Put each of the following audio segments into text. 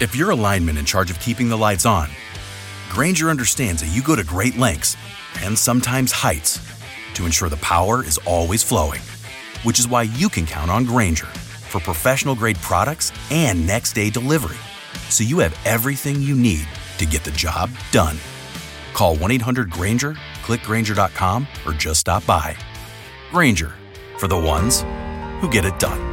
If you're a lineman in charge of keeping the lights on, Grainger understands that you go to great lengths and sometimes heights to ensure the power is always flowing, which is why you can count on Grainger for professional-grade products and next-day delivery, so you have everything you need to get the job done. Call 1-800-GRAINGER, click Grainger.com, or just stop by. Grainger, for the ones who get it done.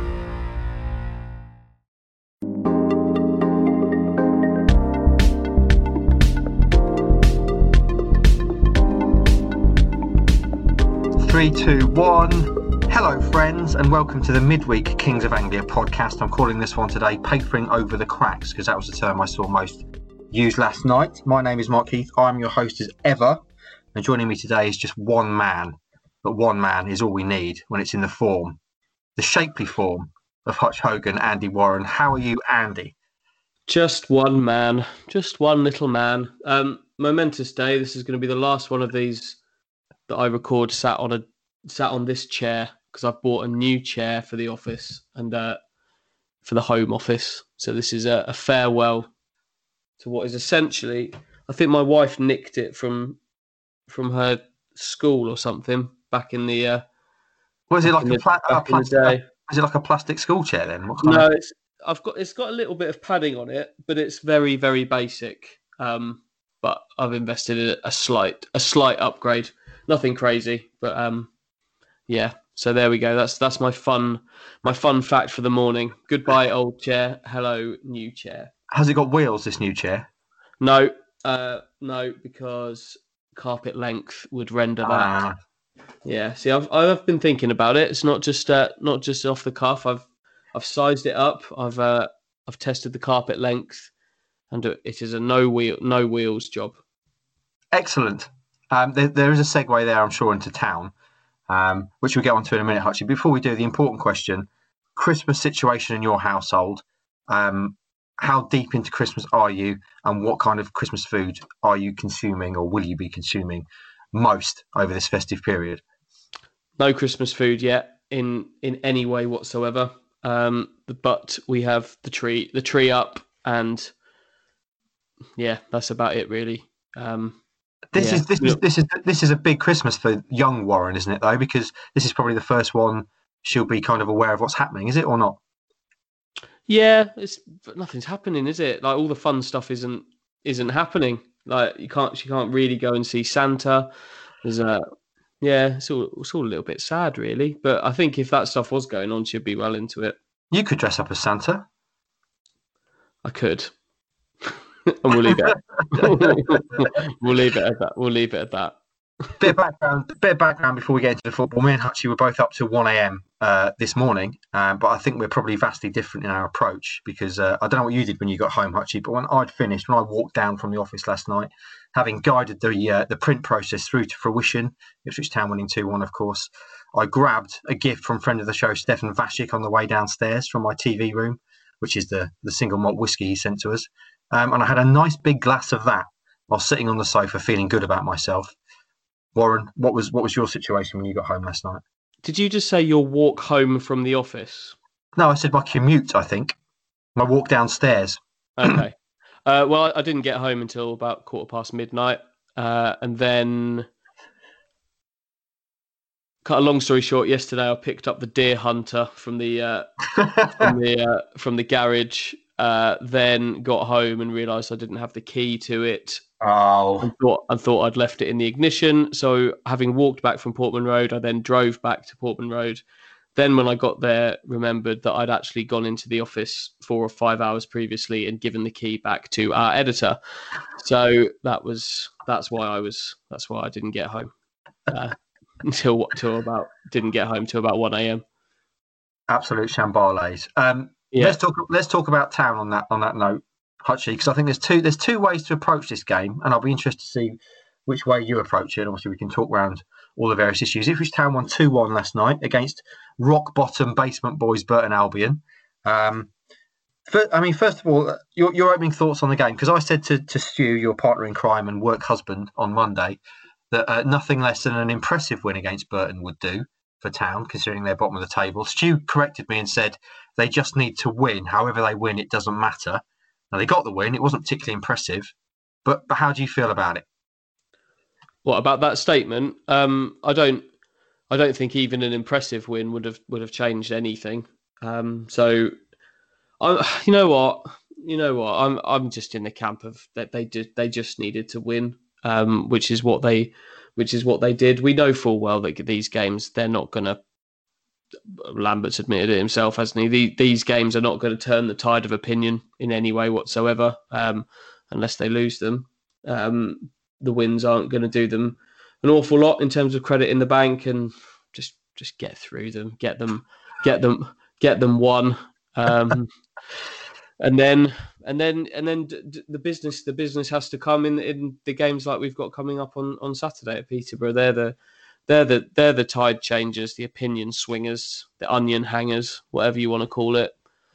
Three, two, one. Hello, friends, and welcome to the midweek Kings of Anglia podcast. I'm calling this one today Papering Over the Cracks, because that was the term I saw most used last night. My name is Mark Heath. I'm your host as ever, and joining me today is just one man. But one man is all we need when it's in the form, the shapely form of Hutch Hogan, Andy Warren. How are you, Andy? Just one man, just one little man. Momentous day. This is going to be the last one of these that I record sat on this chair, because I've bought a new chair for the office and for the home office. So this is a farewell to what is essentially, I think my wife nicked it from her school or something back in the. Was it like is it like a plastic school chair then? No, it's got a little bit of padding on it, but it's very, very basic. But I've invested in a slight upgrade. Nothing crazy, but yeah. So there we go. That's my fun fact for the morning. Goodbye, old chair. Hello, new chair. Has it got wheels, this new chair? No, because carpet length would render that. Yeah. See, I've been thinking about it. It's not just off the cuff. I've sized it up. I've tested the carpet length, and it is a no wheels job. Excellent. There is a segue there, I'm sure, into town, which we'll get onto in a minute, Hutchie. Before we do, the important question: Christmas situation in your household. How deep into Christmas are you, and what kind of Christmas food are you consuming, or will you be consuming most over this festive period? No Christmas food yet in any way whatsoever. But we have the tree up, and yeah, that's about it really. This is a big Christmas for young Warren, isn't it, though? Because this is probably the first one she'll be kind of aware of what's happening, is it, or not? Yeah, but nothing's happening, is it? Like, all the fun stuff isn't happening. Like, she can't really go and see Santa. It's all a little bit sad, really. But I think if that stuff was going on, she'd be well into it. You could dress up as Santa. I could. And we'll leave it. We'll leave it at that. Bit of background before we get into the football. Me and Hutchie were both up till 1 a.m. This morning, but I think we're probably vastly different in our approach, because I don't know what you did when you got home, Hutchie, but when I walked down from the office last night, having guided the print process through to fruition, Ipswich Town winning 2-1, of course, I grabbed a gift from friend of the show, Stefan Vashik, on the way downstairs from my TV room, which is the single malt whiskey he sent to us. And I had a nice big glass of that while sitting on the sofa feeling good about myself. Warren, what was your situation when you got home last night? Did you just say your walk home from the office? No, I said my commute, I think. My walk downstairs. Okay. Well, I didn't get home until about midnight. And then, cut a long story short, yesterday I picked up the Deer Hunter from the from the garage. Then got home and realised I didn't have the key to it. Oh. And thought I'd left it in the ignition. So having walked back from Portman Road, I then drove back to Portman Road. Then when I got there, remembered that I'd actually gone into the office 4 or 5 hours previously and given the key back to our editor. So that's why I didn't get home until about 1 a.m. Absolute shambales. Yeah. Let's talk about town on that note, Hutchie, because I think there's two ways to approach this game, and I'll be interested to see which way you approach it. Obviously, we can talk around all the various issues. Ipswich Town won 2-1 last night against rock bottom basement boys Burton Albion. First of all, your opening thoughts on the game, because I said to Stu, your partner in crime and work husband, on Monday, that nothing less than an impressive win against Burton would do for Town, considering they're bottom of the table. Stu corrected me and said they just need to win. However they win, it doesn't matter. Now, they got the win. It wasn't particularly impressive, but how do you feel about it? What about that statement? I don't think even an impressive win would have changed anything. So, you know what? I'm just in the camp of that they just needed to win, which is what they did. We know full well that these games they're not going to. Lambert's admitted it himself, hasn't he? These games are not going to turn the tide of opinion in any way whatsoever, unless they lose them. The wins aren't going to do them an awful lot in terms of credit in the bank, and just get through them, get them won, and then the business has to come in the games like we've got coming up on Saturday at Peterborough. They're the tide changers, the opinion swingers, the onion hangers, whatever you want to call it.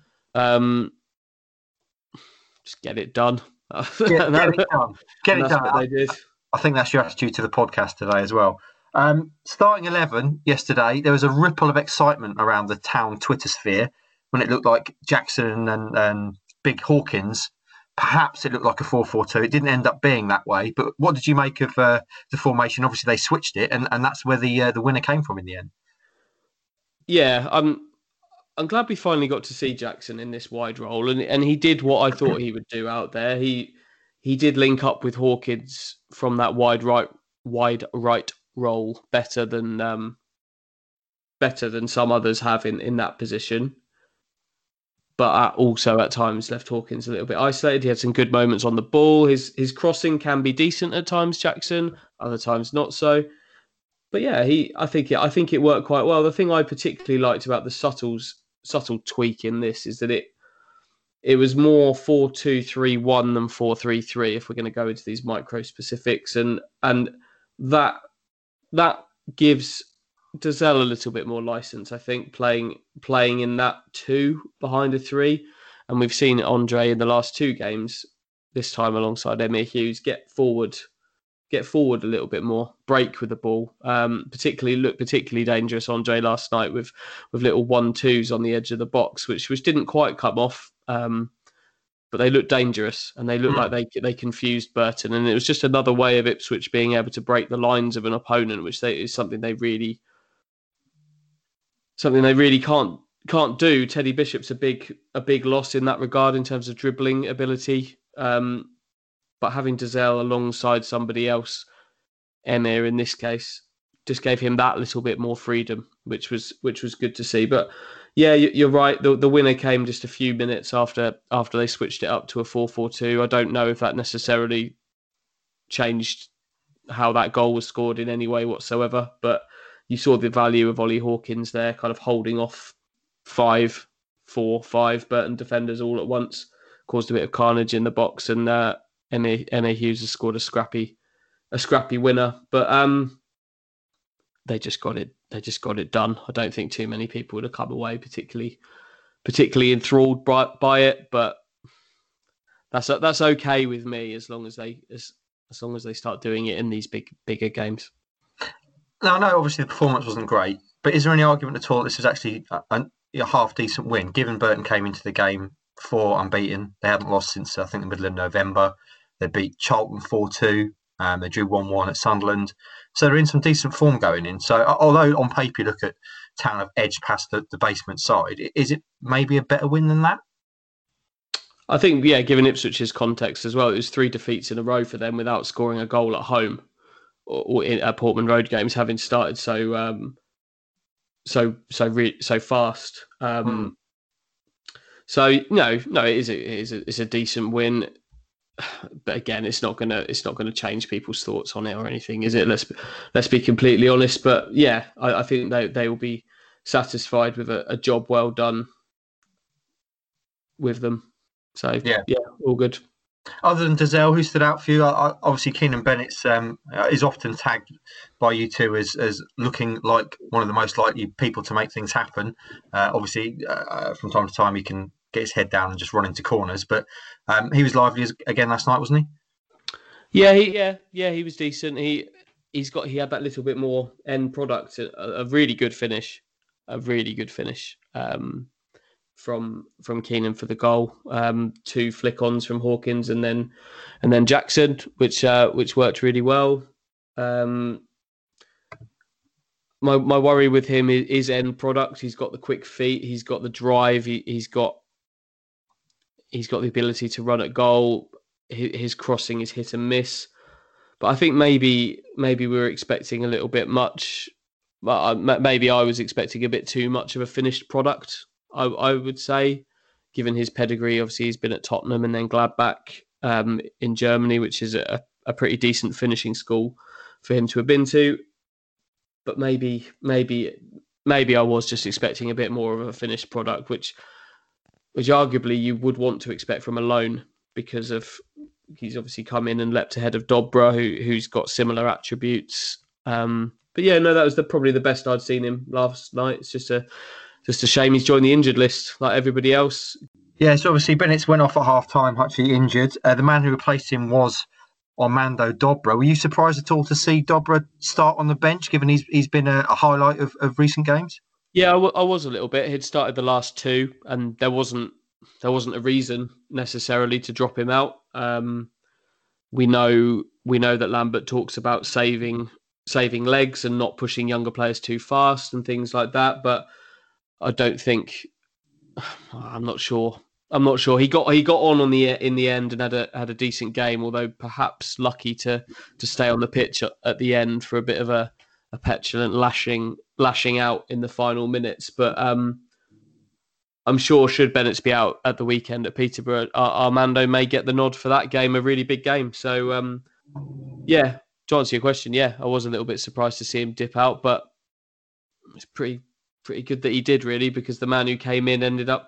Just get it done. Get it done. Get it done. What they did. I think that's your attitude to the podcast today as well. Starting 11 yesterday, there was a ripple of excitement around the town Twitter sphere when it looked like Jackson and Big Hawkins. Perhaps it looked like a 4-4-2. It didn't end up being that way. But what did you make of the formation? Obviously, they switched it, and that's where the winner came from in the end. Yeah, I'm glad we finally got to see Jackson in this wide role, and he did what I thought he would do out there. He did link up with Hawkins from that wide right role better than some others have in that position. But also at times left Hawkins a little bit isolated. He had some good moments on the ball. His crossing can be decent at times, Jackson. Other times not so. But yeah, I think it worked quite well. The thing I particularly liked about the subtle tweak in this is that it was more 4-2-3-1 than 4-3-3. If we're going to go into these micro specifics, and that gives Dozzell a little bit more license, I think, playing in that 2 behind a 3. And we've seen Andre in the last 2 games, this time alongside Emir Hughes, get forward a little bit more, break with the ball. Particularly dangerous, Andre, last night with little 1-2s on the edge of the box, which didn't quite come off. But they looked dangerous, and they looked like they confused Burton. And it was just another way of Ipswich being able to break the lines of an opponent, which is something they really can't do. Teddy Bishop's a big loss in that regard in terms of dribbling ability. But having Dozzell alongside somebody else, Emir in this case, just gave him that little bit more freedom, which was good to see. But yeah, you're right. The winner came just a few minutes after they switched it up to a 4-4-2. I don't know if that necessarily changed how that goal was scored in any way whatsoever, but you saw the value of Ollie Hawkins there, kind of holding off 5 Burton defenders all at once, caused a bit of carnage in the box, and Emir Hughes has scored a scrappy winner. But they just got it done. I don't think too many people would have come away particularly enthralled by it, but that's okay with me as long as they start doing it in these bigger games. Now, I know obviously the performance wasn't great, but is there any argument at all that this was actually a half decent win, given Burton came into the game 4 unbeaten? They hadn't lost since I think the middle of November. They beat Charlton 4-2. They drew 1-1 at Sunderland. So they're in some decent form going in. So although on paper you look at Town have edged past the basement side, is it maybe a better win than that? I think, yeah, given Ipswich's context as well, it was 3 defeats in a row for them without scoring a goal at home or at Portman Road games, having started so fast. So no, it is a decent win. But again, it's not gonna change people's thoughts on it or anything, is it? Let's be completely honest. But yeah, I think they will be satisfied with a job well done with them. So yeah, all good. Other than Dozzell, who stood out for you? Obviously, Keenan Bennett is often tagged by you two as looking like one of the most likely people to make things happen. Obviously, from time to time, he can get his head down and just run into corners. But he was lively again last night, wasn't he? Yeah, he was decent. He had that little bit more end product, a really good finish. from Keenan for the goal. 2 flick-ons from Hawkins and then Jackson, which worked really well. My worry with him is end product. He's got the quick feet. He's got the drive. He's got the ability to run at goal. His crossing is hit and miss. But I think maybe we were expecting a little bit much. Maybe I was expecting a bit too much of a finished product. I would say, given his pedigree. Obviously, he's been at Tottenham and then Gladbach in Germany, which is a pretty decent finishing school for him to have been to. But maybe I was just expecting a bit more of a finished product, which arguably you would want to expect from a loan, because he's obviously come in and leapt ahead of Dobra, who's got similar attributes. But yeah, no, that was probably the best I'd seen him last night. It's just a shame he's joined the injured list like everybody else. Yeah, so obviously Bennett went off at half time, actually injured. The man who replaced him was Armando Dobra. Were you surprised at all to see Dobra start on the bench, given he's been a highlight of recent games? Yeah, I was a little bit. He'd started the last 2, and there wasn't a reason necessarily to drop him out. We know that Lambert talks about saving legs and not pushing younger players too fast and things like that, but I don't think. I'm not sure. He got on in the end and had a decent game, although perhaps lucky to stay on the pitch at the end for a bit of a petulant lashing out in the final minutes. But I'm sure should Bennett be out at the weekend at Peterborough, Armando may get the nod for that game, a really big game. So yeah, to answer your question, yeah, I was a little bit surprised to see him dip out, but it's pretty good that he did, really, because the man who came in ended up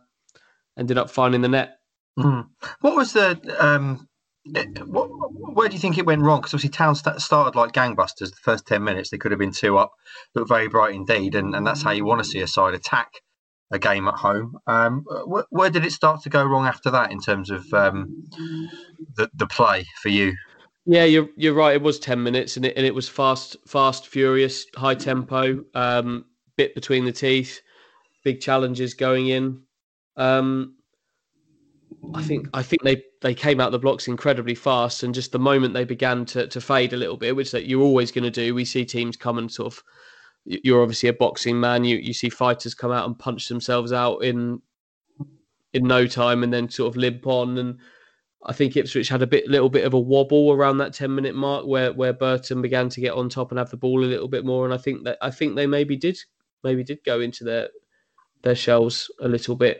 finding the net. What was the where do you think it went wrong? Because obviously Town started like gangbusters. The first 10 minutes they could have been 2 up, looked very bright indeed, and that's how you want to see a side attack a game at home. Where did it start to go wrong after that in terms of the play for you? Yeah, you're right. It was 10 minutes, and it was fast, furious, high tempo, bit between the teeth, big challenges going in. I think they came out the blocks incredibly fast, and just the moment they began to fade a little bit, which that you're always going to do. We see teams come and sort of. You're obviously a boxing man. You see fighters come out and punch themselves out in no time, and then sort of limp on. And I think Ipswich had a little bit of a wobble around that 10-minute mark, where Burton began to get on top and have the ball a little bit more. And I think they maybe did go into their shells a little bit.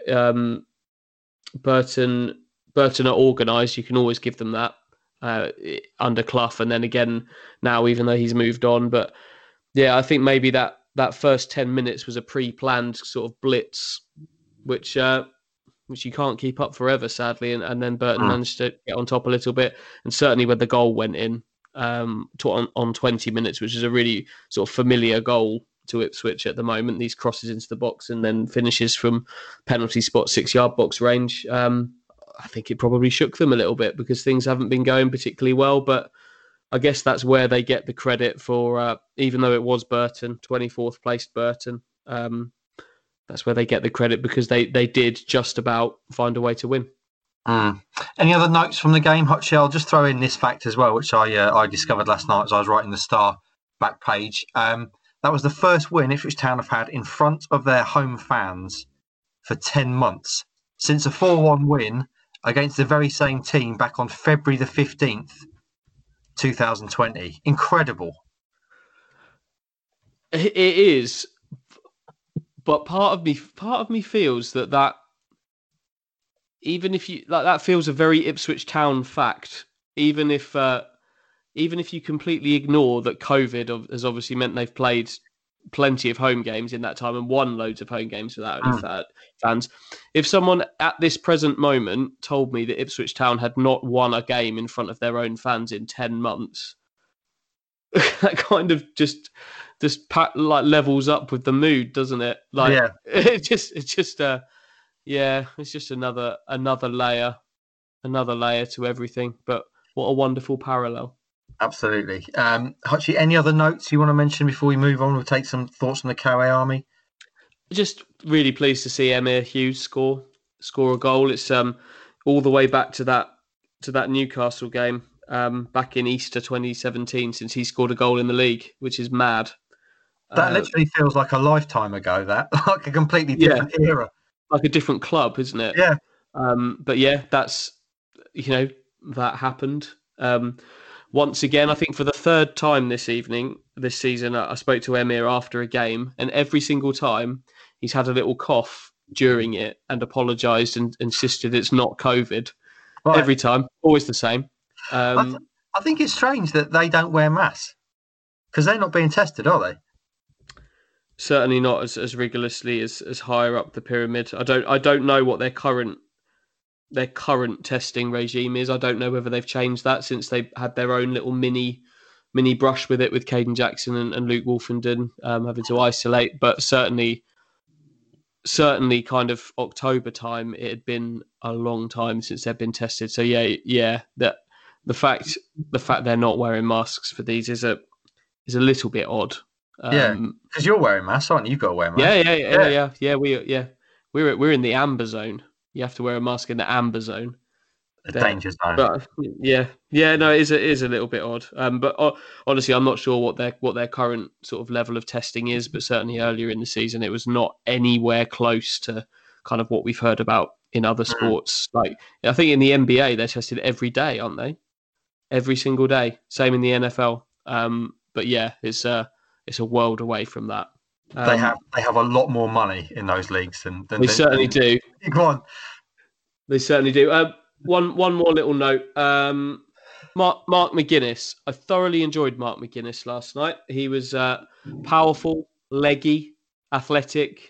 Burton are organised. You can always give them that under Clough, and then again now, even though he's moved on. But yeah, I think maybe that first 10 minutes was a pre-planned sort of blitz, which you can't keep up forever, sadly. And then Burton managed to get on top a little bit, and certainly when the goal went in on 20 minutes, which is a really sort of familiar goal to Ipswich at the moment, these crosses into the box and then finishes from penalty spot 6-yard box range. I think it probably shook them a little bit because things haven't been going particularly well, but I guess that's where they get the credit for, even though it was Burton, 24th placed Burton, that's where they get the credit because they did just about find a way to win. Any other notes from the game, Hutchie? I'll just throw in this fact as well, which I discovered last night as I was writing the Star back page. That was the first win Ipswich Town have had in front of their home fans for 10 months, since a 4-1 win against the very same team back on February the 15th, 2020. Incredible. It is, but part of me feels that even if you that feels a very Ipswich Town fact, even if you completely ignore that COVID has obviously meant they've played plenty of home games in that time and won loads of home games without any fans. If someone at this present moment told me that Ipswich Town had not won a game in front of their own fans in 10 months, that kind of just levels up with the mood, doesn't it? It's just another layer to everything. But what a wonderful parallel. Absolutely. Hutchie, any other notes you want to mention before we move on? We'll take some thoughts on the Carre Army. Just really pleased to see Emyr Hughes score a goal. It's all the way back to that Newcastle game back in Easter 2017 since he scored a goal in the league, which is mad. That literally feels like a lifetime ago. That like a completely different era, like a different club, isn't it? Yeah. But yeah, that's that happened. Once again, I think for the third time this season, I spoke to Emyr after a game, and every single time he's had a little cough during it and apologised and insisted it's not COVID. Right. Every time, always the same. I think it's strange that they don't wear masks because they're not being tested, are they? Certainly not as rigorously as higher up the pyramid. I don't know what their current testing regime is. I don't know whether they've changed that since they had their own little mini brush with it with Caden Jackson and Luke Wolfenden having to isolate. But certainly kind of October time, it had been a long time since they've been tested. So yeah, that the fact they're not wearing masks for these is a little bit odd. Because you're wearing masks, aren't you? You've got to wear masks. Yeah. We're in the amber zone. You have to wear a mask in the amber zone. The danger zone. But no, it is a little bit odd. But honestly, I'm not sure what their current sort of level of testing is. But certainly earlier in the season, it was not anywhere close to kind of what we've heard about in other sports. Like I think in the NBA, they're tested every day, aren't they? Every single day. Same in the NFL. But yeah, it's a world away from that. They have a lot more money in those leagues than they certainly do. Go on. They certainly do. One more little note. Mark McGuinness. I thoroughly enjoyed Mark McGuinness last night. He was powerful, leggy, athletic.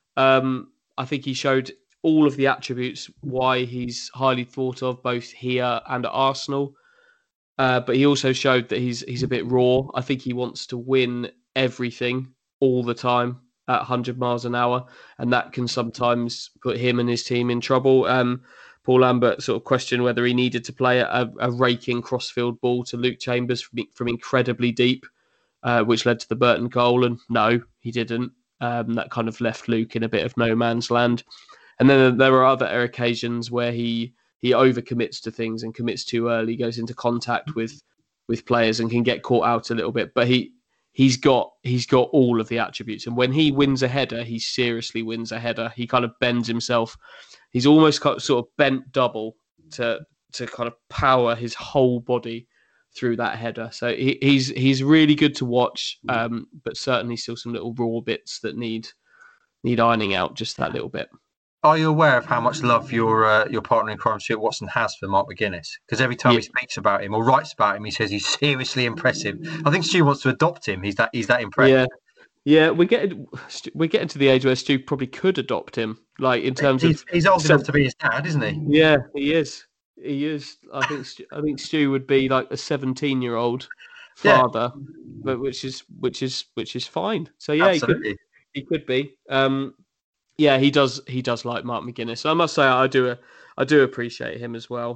I think he showed all of the attributes why he's highly thought of both here and at Arsenal. But he also showed that he's a bit raw. I think he wants to win everything all the time at 100 miles an hour, and that can sometimes put him and his team in trouble. Paul Lambert sort of questioned whether he needed to play a raking crossfield ball to Luke Chambers from incredibly deep, which led to the Burton goal, and no, he didn't. That kind of left Luke in a bit of no man's land. And then there are other occasions where he overcommits to things and commits too early, goes into contact with players and can get caught out a little bit. But he's got all of the attributes. And when he wins a header, he seriously wins a header. He kind of bends himself. He's almost sort of bent double to kind of power his whole body through that header. So he's really good to watch, but certainly still some little raw bits that need ironing out just that little bit. Are you aware of how much love your partner in crime, Stuart Watson, has for Mark McGuinness? Because every time he speaks about him or writes about him, he says he's seriously impressive. I think Stu wants to adopt him. He's that impressive. Yeah. We're getting to the age where Stu probably could adopt him. Like in terms of he's old enough to be his dad, isn't he? Yeah, he is. He is. I think Stu would be like a 17-year-old father, but which is fine. So yeah, absolutely. He could be. Yeah, he does like Mark McGuinness. I must say I do appreciate him as well.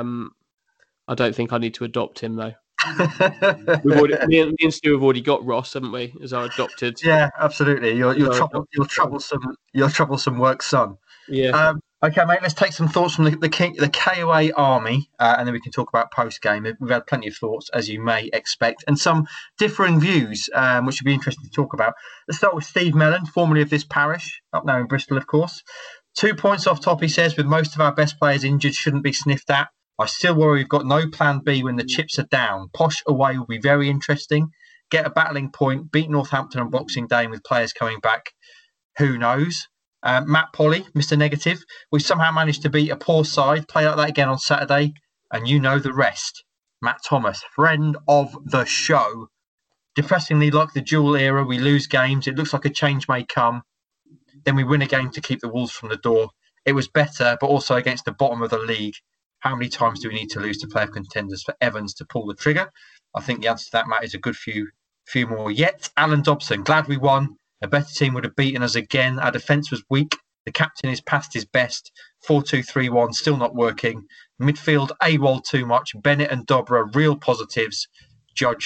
I don't think I need to adopt him though. Me and Stu have already got Ross, haven't we, as our adopted? Yeah, absolutely. Your troublesome work son. Yeah. Okay, mate. Let's take some thoughts from the KOA army, and then we can talk about post game. We've had plenty of thoughts, as you may expect, and some differing views, which would be interesting to talk about. Let's start with Steve Mellon, formerly of this parish, up now in Bristol, of course. 2 points off top, he says, with most of our best players injured, shouldn't be sniffed at. I still worry we've got no plan B when the chips are down. Posh away will be very interesting. Get a battling point, beat Northampton on Boxing Day with players coming back. Who knows? Matt Polly, Mr. Negative. We somehow managed to beat a poor side. Play like that again on Saturday, and you know the rest. Matt Thomas, friend of the show. Depressingly, like the dual era, we lose games. It looks like a change may come. Then we win a game to keep the Wolves from the door. It was better, but also against the bottom of the league. How many times do we need to lose to playoff contenders for Evans to pull the trigger? I think the answer to that, Matt, is a good few more yet. Alan Dobson, glad we won. A better team would have beaten us again. Our defence was weak. The captain is past his best. 4-2-3-1, still not working. Midfield, AWOL too much. Bennett and Dobra, real positives. Judge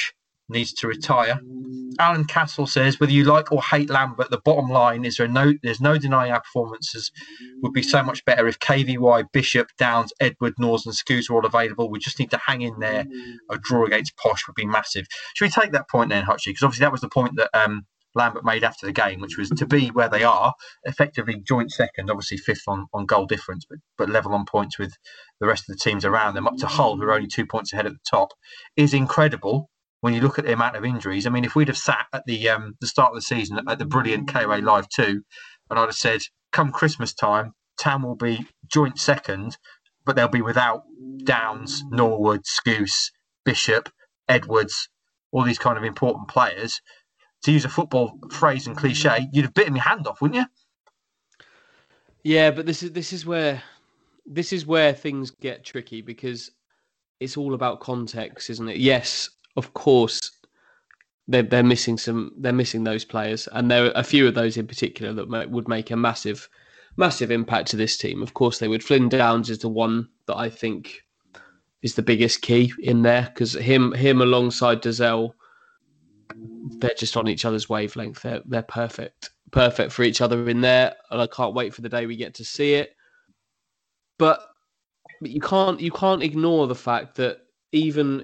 needs to retire. Alan Castle says, whether you like or hate Lambert, the bottom line is there's no denying our performances would be so much better if KVY, Bishop, Downs, Edward, North and Scoot are all available. We just need to hang in there. A draw against Posh would be massive. Should we take that point then, Hutchie? Because obviously that was the point that Lambert made after the game, which was to be where they are, effectively joint second, obviously fifth on goal difference, but level on points with the rest of the teams around them, up to Hull, who are only 2 points ahead at the top, is incredible. When you look at the amount of injuries, I mean, if we'd have sat at the start of the season at the brilliant KOA Live 2, and I'd have said, come Christmas time, Tam will be joint second, but they'll be without Downs, Norwood, Scouse, Bishop, Edwards, all these kind of important players. To use a football phrase and cliche, you'd have bitten your hand off, wouldn't you? Yeah, but this is where things get tricky, because it's all about context, isn't it? Yes, of course, they're missing those players, and there are a few of those in particular that would make a massive impact to this team. Of course, they would. Flynn Downs is the one that I think is the biggest key in there, because him alongside Dazelle, they're just on each other's wavelength. They're perfect for each other in there, and I can't wait for the day we get to see it. But you can't ignore the fact that even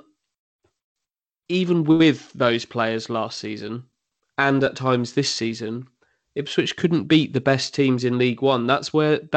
with those players last season, and at times this season, Ipswich couldn't beat the best teams in League One. That's where all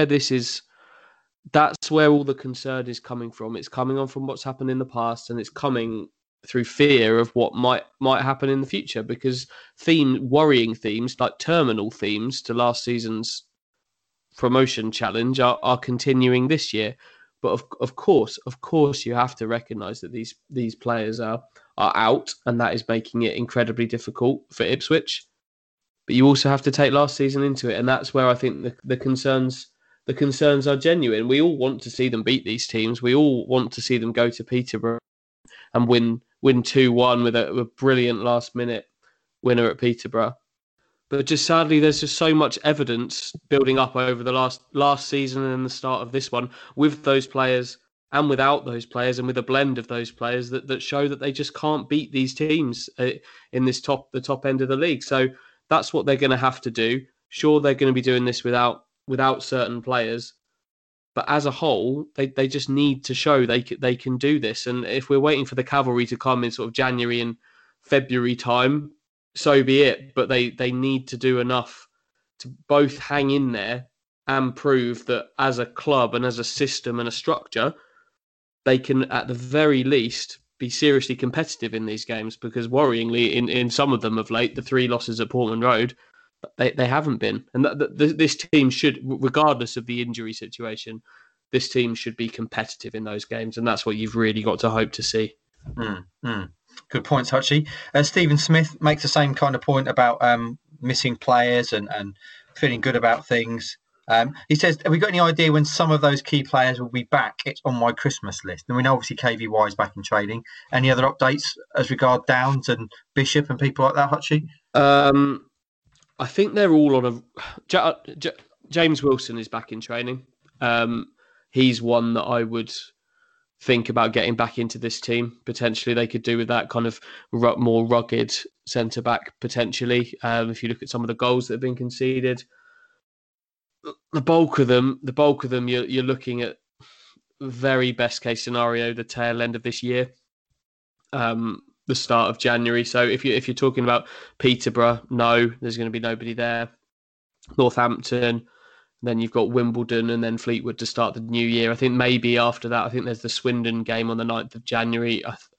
the concern is coming from. It's coming on from what's happened in the past, and it's coming through fear of what might happen in the future, because worrying themes, like terminal themes to last season's promotion challenge, are continuing this year. But of course, you have to recognise that these players are out, and that is making it incredibly difficult for Ipswich. But you also have to take last season into it, and that's where I think the concerns are genuine. We all want to see them beat these teams. We all want to see them go to Peterborough and win 2-1 with a brilliant last-minute winner at Peterborough. But just sadly, there's just so much evidence building up over the last season and the start of this one, with those players and without those players, and with a blend of those players that show that they just can't beat these teams in the top end of the league. So that's what they're going to have to do. Sure, they're going to be doing this without certain players, but as a whole, they just need to show they can do this. And if we're waiting for the cavalry to come in sort of January and February time, so be it. But they need to do enough to both hang in there and prove that as a club and as a system and a structure, they can at the very least be seriously competitive in these games. Because worryingly, in some of them of late, the 3 losses at Portman Road, they haven't been. And this team should, regardless of the injury situation, this team should be competitive in those games. And that's what you've really got to hope to see. Good points, Hutchie. Stephen Smith makes the same kind of point about missing players and feeling good about things. He says, have we got any idea when some of those key players will be back? It's on my Christmas list. And we know obviously KVY is back in training. Any other updates as regard Downs and Bishop and people like that, Hutchie? I think they're all on a... James Wilson is back in training. He's one that I would think about getting back into this team. Potentially they could do with that kind of more rugged centre-back, potentially. If you look at some of the goals that have been conceded. The bulk of them, you're looking at very best case scenario, the tail end of this year, the start of January. So if you're talking about Peterborough, no, there's going to be nobody there. Northampton, then you've got Wimbledon and then Fleetwood to start the new year. I think maybe after that, I think there's the Swindon game on the 9th of January.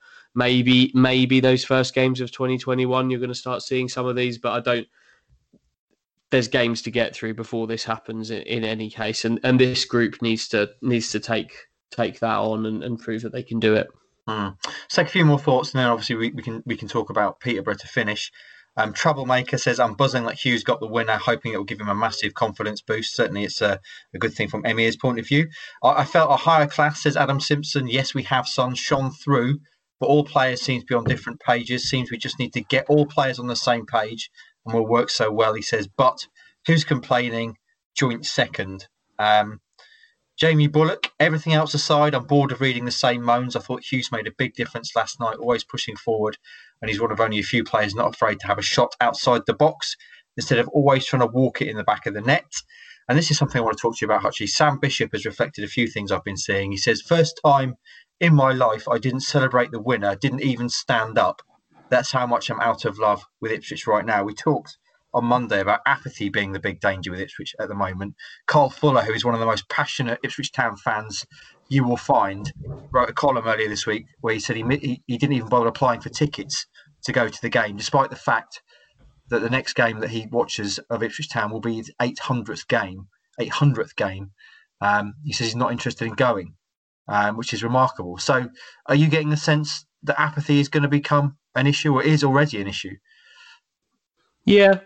Maybe those first games of 2021, you're going to start seeing some of these, but I don't. There's games to get through before this happens in any case, and this group needs to take that on and prove that they can do it. Let's take a few more thoughts, and then obviously we can talk about Peterborough to finish. Troublemaker says, I'm buzzing that Hughes got the winner, hoping it will give him a massive confidence boost. Certainly it's a good thing from Emir's point of view. I felt a higher class, says Adam Simpson. Yes, we have shone through, but all players seem to be on different pages. Seems we just need to get all players on the same page and we'll work so well, he says. But who's complaining? Joint second. Jamie Bullock, everything else aside, I'm bored of reading the same moans. I thought Hughes made a big difference last night, always pushing forward, and he's one of only a few players not afraid to have a shot outside the box instead of always trying to walk it in the back of the net. And this is something I want to talk to you about, Hutchie. Sam Bishop has reflected a few things I've been seeing. He says, first time in my life I didn't celebrate the winner, didn't even stand up. That's how much I'm out of love with Ipswich right now. We talked on Monday about apathy being the big danger with Ipswich at the moment. Carl Fuller, who is one of the most passionate Ipswich Town fans you will find, wrote a column earlier this week where he said he didn't even bother applying for tickets to go to the game, despite the fact that the next game that he watches of Ipswich Town will be his 800th game. He says he's not interested in going, which is remarkable. So are you getting the sense that apathy is going to become an issue, or is already an issue? Yeah.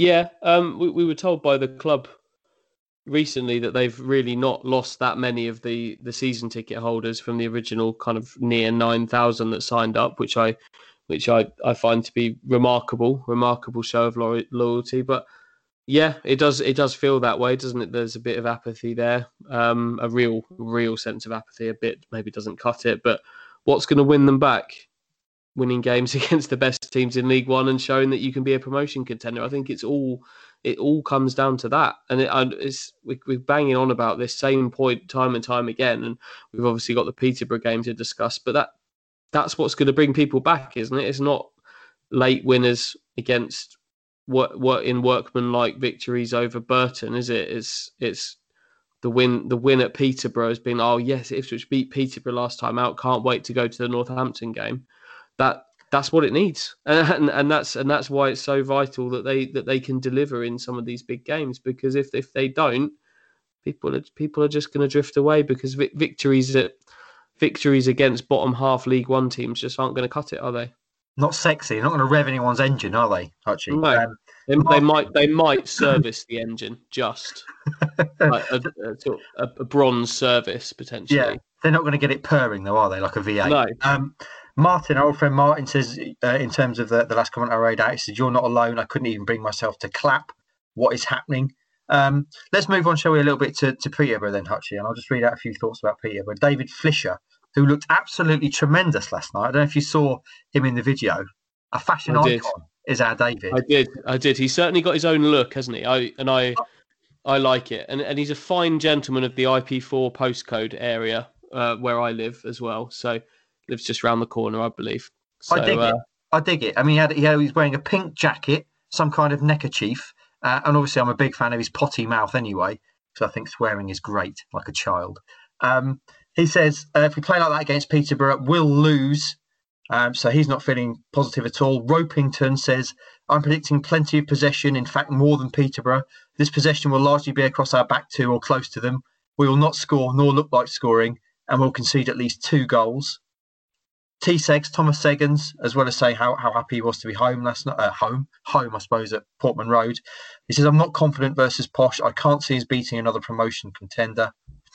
We were told by the club recently that they've really not lost that many of the season ticket holders from the original kind of near 9,000 that signed up, which I find to be remarkable show of loyalty. But yeah, it does feel that way, doesn't it? There's a bit of apathy there, a real sense of apathy. A bit maybe doesn't cut it, but what's going to win them back? Winning games against the best teams in League One and showing that you can be a promotion contender. I think it all comes down to that, and we're banging on about this same point time and time again. And we've obviously got the Peterborough game to discuss, but that's what's going to bring people back, isn't it? It's not late winners against what in workmanlike victories over Burton, is it? It's the win at Peterborough has been, oh yes, Ipswich beat Peterborough last time out. Can't wait to go to the Northampton game. That's what it needs, and that's why it's so vital that they can deliver in some of these big games. Because if they don't, people are just going to drift away, because victories against bottom half League One teams just aren't going to cut it, are they? Not sexy. Not going to rev anyone's engine, are they? Actually, no. They might service the engine, just like a bronze service potentially. Yeah, they're not going to get it purring though, are they? Like a V8. No. Martin, our old friend Martin, says in terms of the last comment I read out, he said, "You're not alone. I couldn't even bring myself to clap. What is happening?" Let's move on, shall we, a little bit to Peterborough then, Hutchie, and I'll just read out a few thoughts about Peterborough. David Flisher, who looked absolutely tremendous last night. I don't know if you saw him in the video. A fashion icon is our David. I did. He's certainly got his own look, hasn't he? I like it, and he's a fine gentleman of the IP4 postcode area where I live as well. So lives just round the corner, I believe. So, I dig it. I mean, he was wearing a pink jacket, some kind of neckerchief, and obviously I'm a big fan of his potty mouth anyway, because I think swearing is great, like a child. He says, if we play like that against Peterborough, we'll lose. So he's not feeling positive at all. Ropington says, I'm predicting plenty of possession, in fact, more than Peterborough. This possession will largely be across our back two or close to them. We will not score nor look like scoring, and we'll concede at least 2 goals. T-Segs, Thomas Seggans, as well as say how happy he was to be home last night, home, I suppose, at Portman Road. He says, I'm not confident versus Posh. I can't see us beating another promotion contender.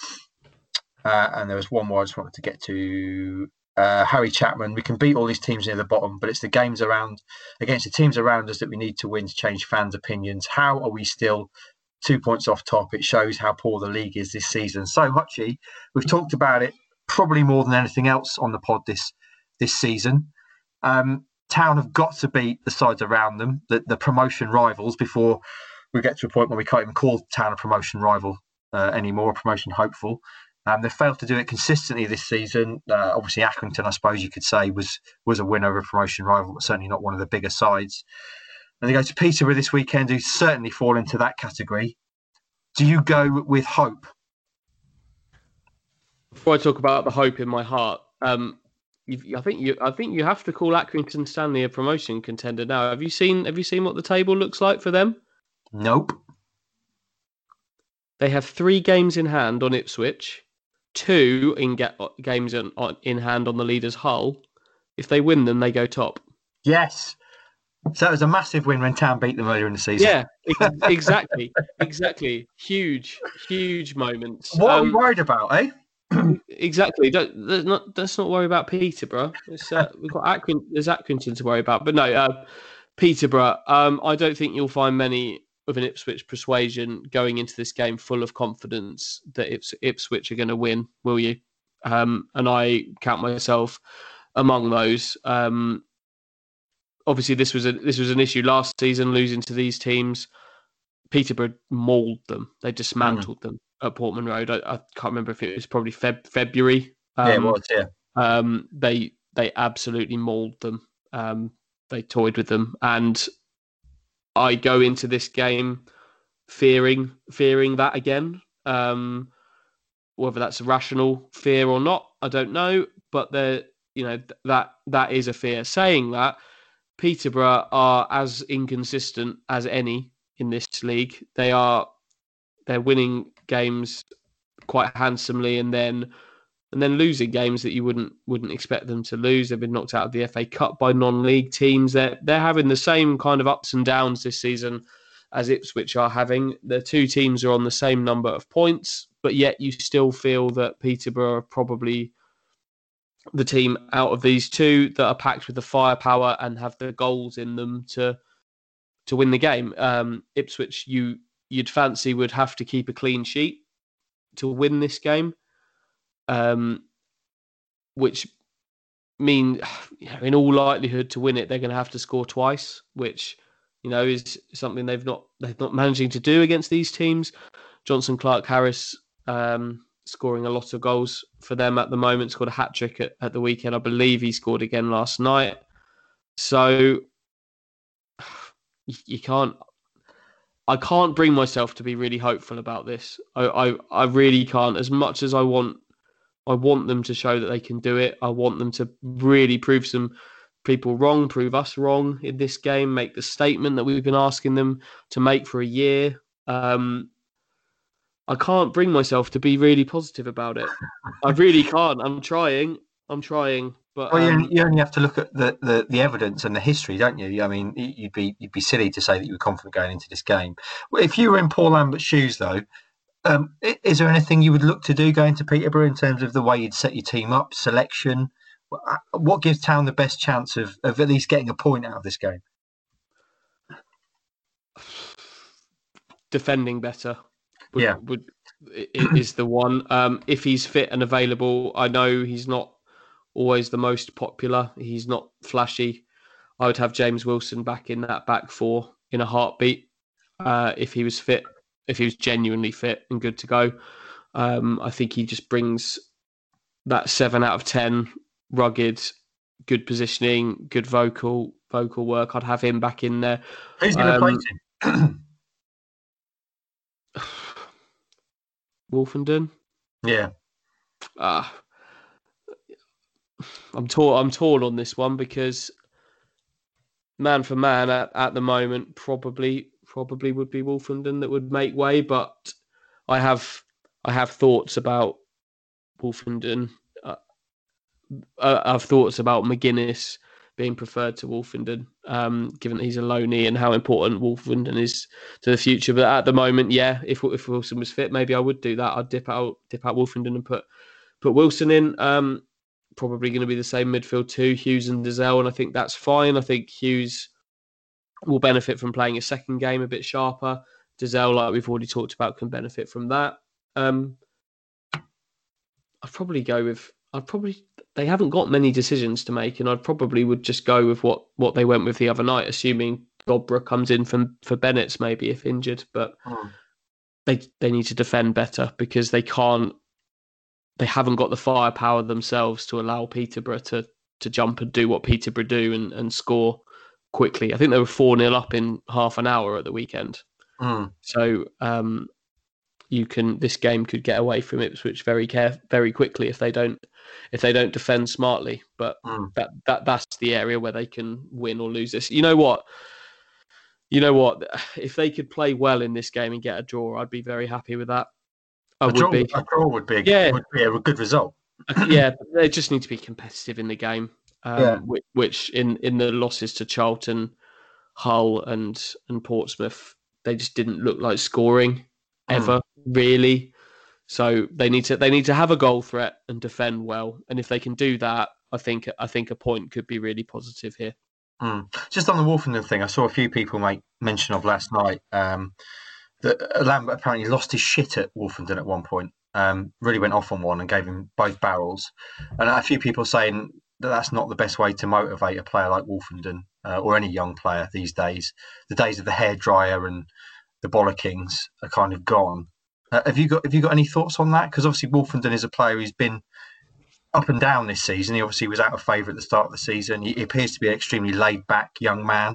And there was one more I just wanted to get to. Harry Chapman, we can beat all these teams near the bottom, but it's the games against the teams around us that we need to win to change fans' opinions. How are we still 2 points off top? It shows how poor the league is this season. So, Hutchie, we've talked about it probably more than anything else on the pod this season. Town have got to beat the sides around them, the promotion rivals, before we get to a point where we can't even call Town a promotion rival anymore, a promotion hopeful. They've failed to do it consistently this season. Obviously, Accrington, I suppose you could say, was a winner of a promotion rival, but certainly not one of the bigger sides. And they go to Peterborough this weekend, who certainly fall into that category. Do you go with hope? Before I talk about the hope in my heart, I think you have to call Accrington Stanley a promotion contender now. Have you seen what the table looks like for them? Nope. They have 3 games in hand on Ipswich, 2 games in hand on the leaders Hull. If they win them, they go top. Yes. So it was a massive win when Town beat them earlier in the season. Yeah, exactly. Huge moments. What are we worried about, eh? Exactly. Let's not worry about Peterborough. We've got there's Accrington to worry about, but no, Peterborough. I don't think you'll find many of an Ipswich persuasion going into this game full of confidence that Ipswich are going to win, will you? And I count myself among those. Obviously, this was an issue last season, losing to these teams. Peterborough mauled them. They dismantled them at Portman Road. I can't remember if it was probably February. It was, yeah. They absolutely mauled them. They toyed with them. And I go into this game fearing that again. Whether that's a rational fear or not, I don't know. But that is a fear. Saying that, Peterborough are as inconsistent as any in this league. They're winning games quite handsomely and then losing games that you wouldn't expect them to lose. They've been knocked out of the FA Cup by non-league teams. They're having the same kind of ups and downs this season as Ipswich are having. The two teams are on the same number of points, but yet you still feel that Peterborough are probably the team out of these two that are packed with the firepower and have the goals in them to win the game. Ipswich, you'd fancy would have to keep a clean sheet to win this game, which mean in all likelihood to win it they're going to have to score twice, which is something they've not managing to do against these teams. Johnson Clark-Harris scoring a lot of goals for them at the moment, scored a hat-trick at the weekend. I believe he scored again last night. So I can't bring myself to be really hopeful about this. I really can't. As much as I want them to show that they can do it. I want them to really prove some people wrong, prove us wrong in this game, make the statement that we've been asking them to make for a year. I can't bring myself to be really positive about it. I really can't. I'm trying, but you only have to look at the evidence and the history, don't you? I mean, you'd be silly to say that you were confident going into this game. If you were in Paul Lambert's shoes, though, is there anything you would look to do going to Peterborough in terms of the way you'd set your team up, selection? What gives Town the best chance of at least getting a point out of this game? Defending better. Is the one. If he's fit and available, I know he's not always the most popular. He's not flashy. I would have James Wilson back in that back four in a heartbeat if he was fit, if he was genuinely fit and good to go. I think he just brings that 7 out of 10, rugged, good positioning, good vocal work. I'd have him back in there. Who's going to replace him? Wolfenden? Yeah. I'm torn on this one because man for man at the moment probably would be Wolfenden that would make way, but I have thoughts about Wolfenden. I've thoughts about McGuinness being preferred to Wolfenden, given that he's a loanee and how important Wolfenden is to the future. But at the moment, yeah, if Wilson was fit, maybe I would do that. I'd dip out Wolfenden and put Wilson in. Probably going to be the same midfield too, Hughes and Dazelle, and I think that's fine. I think Hughes will benefit from playing a second game a bit sharper. Dazelle, like we've already talked about, can benefit from that. They haven't got many decisions to make, and I probably would just go with what they went with the other night, assuming Dobra comes in for Bennett's maybe if injured. But they need to defend better because they haven't got the firepower themselves to allow Peterborough to jump and do what Peterborough do and score quickly. I think they were 4-0 up in half an hour at the weekend. So this game could get away from Ipswich very quickly if they don't defend smartly. But that's the area where they can win or lose this. You know what? If they could play well in this game and get a draw, I'd be very happy with that. A draw would be a good result. Yeah, they just need to be competitive in the game. Which in the losses to Charlton, Hull, and Portsmouth, they just didn't look like scoring ever really. So they need to have a goal threat and defend well. And if they can do that, I think a point could be really positive here. Just on the Wolfenden thing, I saw a few people make mention of last night that Lambert apparently lost his shit at Wolfenden at one point. Really went off on one and gave him both barrels. And a few people saying that that's not the best way to motivate a player like Wolfenden or any young player these days. The days of the hairdryer and the bollockings are kind of gone. Have you got any thoughts on that? Because obviously Wolfenden is a player who's been up and down this season. He obviously was out of favour at the start of the season. He appears to be an extremely laid back young man.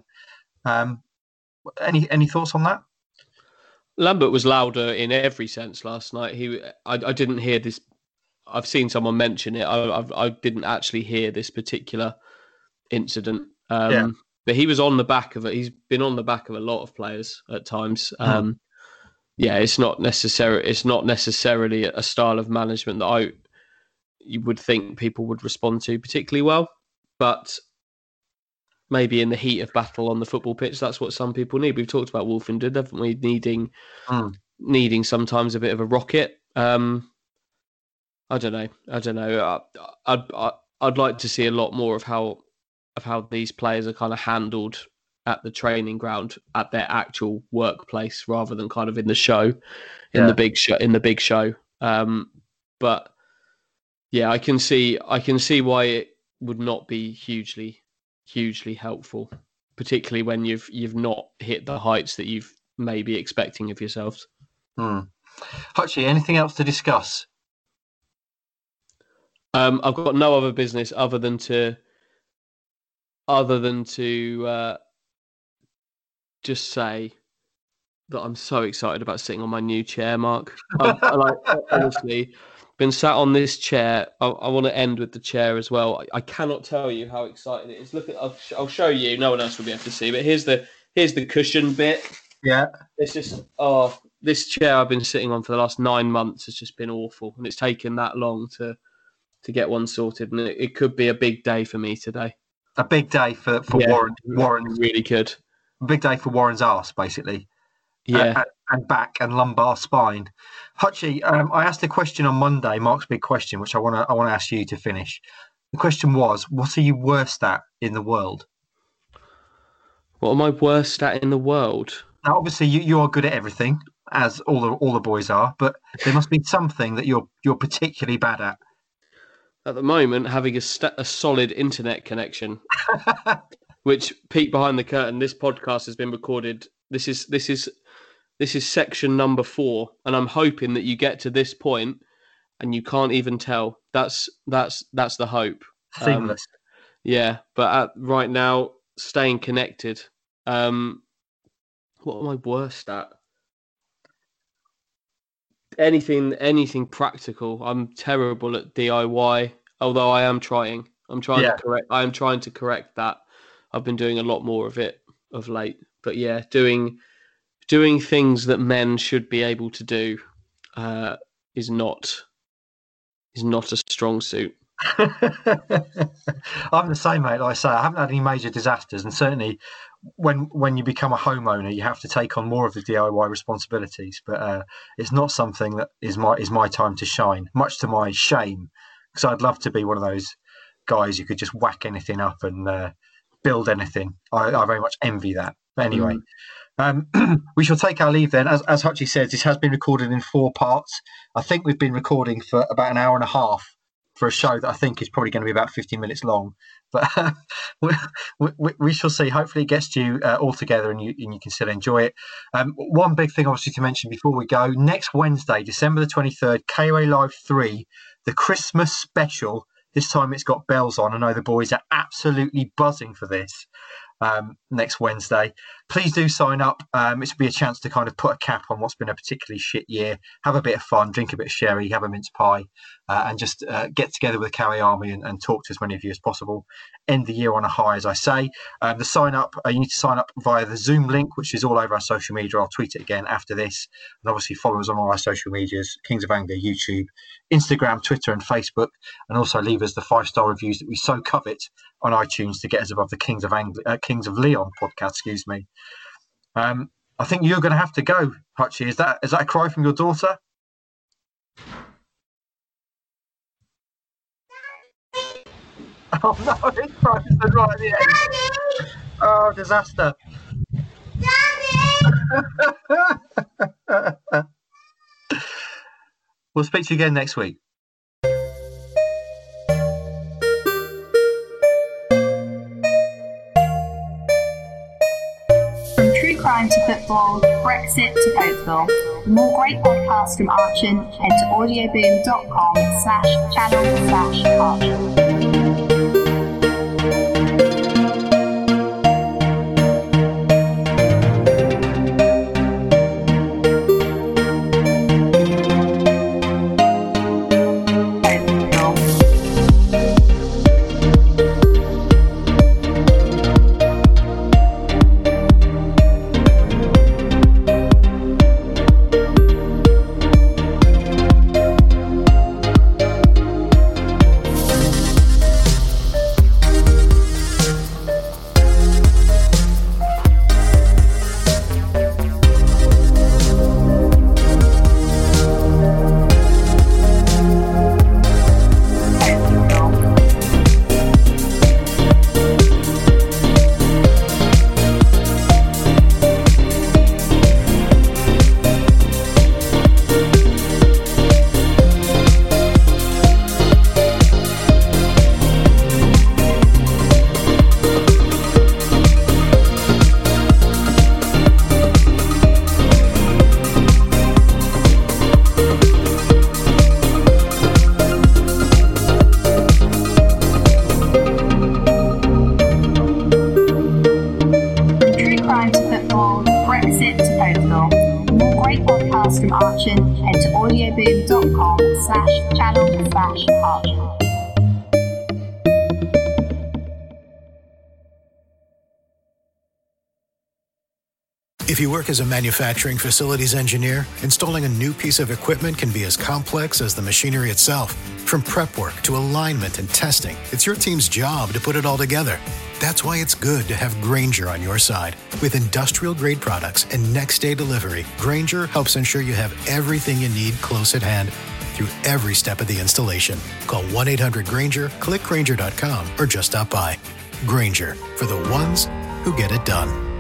Any thoughts on that? Lambert was louder in every sense last night. I didn't hear this. I've seen someone mention it. I didn't actually hear this particular incident. But he was on the back of it. He's been on the back of a lot of players at times. It's not necessarily a style of management that you would think people would respond to particularly well. But maybe in the heat of battle on the football pitch, that's what some people need. We've talked about Wolfenden, haven't we? Needing sometimes a bit of a rocket. I don't know. I'd like to see a lot more of how these players are kind of handled at the training ground, at their actual workplace, rather than kind of in the show, in the big show. But yeah, I can see why it would not be hugely helpful, particularly when you've not hit the heights that you've maybe expecting of yourselves. Hutchie, anything else to discuss? I've got no other business other than to just say that I'm so excited about sitting on my new chair, Mark. Honestly, been sat on this chair. I want to end with the chair as well. I cannot tell you how exciting it is. Look at, I'll show you. No one else will be able to see, but here's the cushion bit. Yeah, it's just this chair I've been sitting on for the last 9 months has just been awful, and it's taken that long to get one sorted. And it could be a big day for me today. A big day for Warren. Warren really could. A big day for Warren's arse, basically. Yeah. And back and lumbar spine. Hutchie, I asked a question on Monday, Mark's big question, which I want to ask you to finish. The question was, what are you worst at in the world? What am I worst at in the world? Now, obviously, you are good at everything, as all the boys are, but there must be something that you're particularly bad at. At the moment, having a solid internet connection, which, peek behind the curtain, this podcast has been recorded. This is section number 4, and I'm hoping that you get to this point and you can't even tell. That's the hope. Seamless. But right now, staying connected. What am I worst at? Anything practical. I'm terrible at DIY, although I am trying. I'm trying to correct that. I've been doing a lot more of it of late. But yeah, doing things that men should be able to do is not a strong suit. I'm the same, mate. Like I say, I haven't had any major disasters, and certainly when you become a homeowner, you have to take on more of the DIY responsibilities. But it's not something that is my time to shine, much to my shame, because I'd love to be one of those guys who could just whack anything up and build anything. I very much envy that. But anyway, we shall take our leave then. As Hutchie says, this has been recorded in 4 parts. I think we've been recording for about an hour and a half for a show that I think is probably going to be about 50 minutes long. But we shall see. Hopefully it gets you all together and you can still enjoy it. One big thing, obviously, to mention before we go, next Wednesday, December the 23rd, KOA Live 3, the Christmas special. This time it's got bells on. I know the boys are absolutely buzzing for this. Next Wednesday, please do sign up. It should be a chance to kind of put a cap on what's been a particularly shit year, have a bit of fun, drink a bit of sherry, have a mince pie, and just get together with the Carry Army and talk to as many of you as possible. End the year on a high, as I say. The sign up, you need to sign up via the Zoom link, which is all over our social media. I'll tweet it again after this. And obviously follow us on all our social medias, Kings of Anglia, YouTube, Instagram, Twitter and Facebook. And also leave us the 5-star reviews that we so covet on iTunes to get us above the Kings of Leon podcast, excuse me. I think you're going to have to go, Hutchie. Is that a cry from your daughter? Oh no, it's right at the end. Oh, disaster. We'll speak to you again next week. From true crime to football, Brexit to Oakville. For more great podcasts from Archon, head to audioboom.com/channel/Archon. From Archon, head to audioboom.com/channel/Archon. If you work as a manufacturing facilities engineer, installing a new piece of equipment can be as complex as the machinery itself. From prep work to alignment and testing, it's your team's job to put it all together. That's why it's good to have Grainger on your side. With industrial-grade products and next-day delivery, Grainger helps ensure you have everything you need close at hand through every step of the installation. Call 1-800-GRAINGER, click Grainger.com, or just stop by. Grainger, for the ones who get it done.